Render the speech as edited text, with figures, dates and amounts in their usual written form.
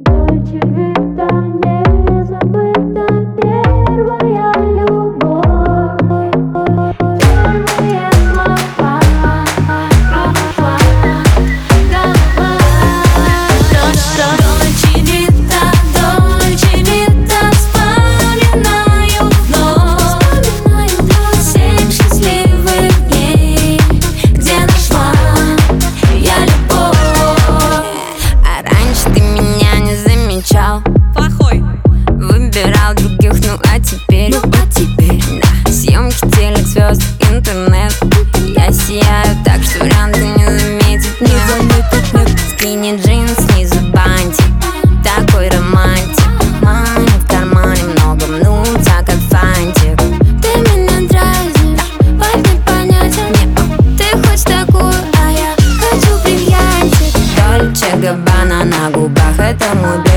Дольче Вита, не забыта первая любовь. Первые слова прошла голова. Дольче Вита, вспоминаю вновь 7 счастливых дней, где нашла я любовь. А раньше ты меня не замечал, Плохой. выбирал других, ну а теперь да. Съемки, телек, звезд, интернет. Я сияю так, что варианты не заметит, нет. Скини джинс, снизу бантик, такой романтик. Мама в кармане много мнутся, как фантик. Ты меня дразнишь, вайб непонятен. Ты хочешь такую, а я хочу бриллиантик. Дольче Габбана на губах, это мой